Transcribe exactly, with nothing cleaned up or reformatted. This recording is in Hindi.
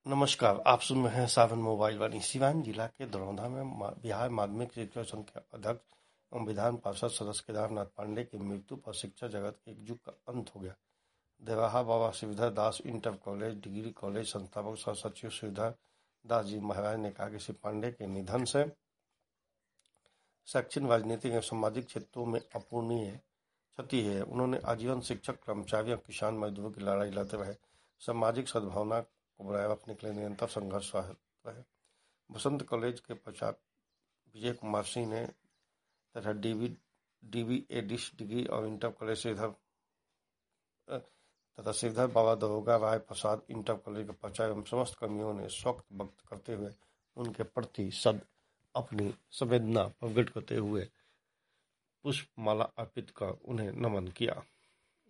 नमस्कार, आप सुन रहे हैं सावन मोबाइल वाणी। सिवान जिला के दरौंधा में मा- बिहार माध्यमिक शिक्षा संघ के अध्यक्ष एवं विधान पार्षद सदस्य केदारनाथ पांडे की मृत्यु पर शिक्षा जगत के एक युग का अंत हो गया। Devaha Baba Shridhar Das inter college degree college संस्थापक सह सचिव श्रीधर दास जी महाराज ने कहा कि श्री पांडे के निधन से शैक्षणिक, राजनीतिक एवं सामाजिक क्षेत्रों में अपूरणीय क्षति है। उन्होंने आजीवन शिक्षक, कर्मचारियों, किसान, मजदूरों की लड़ाई लड़ते रहे, सामाजिक सद्भावना को बनाए रखने के लिए निरंतर संघर्ष रहे। बसंत कॉलेज के पश्चात विजय कुमार सिंह ने तथा डीबी डीबीएडिस डिग्री और इंटर कॉलेज श्रीधर तथा श्रीधर बाबा दरोगा राय प्रसाद इंटर कॉलेज के पश्चात एवं समस्त कर्मियों ने शोक व्यक्त करते हुए उनके प्रति सद अपनी संवेदना प्रकट करते हुए पुष्पमाला अर्पित कर उन्हें नमन किया।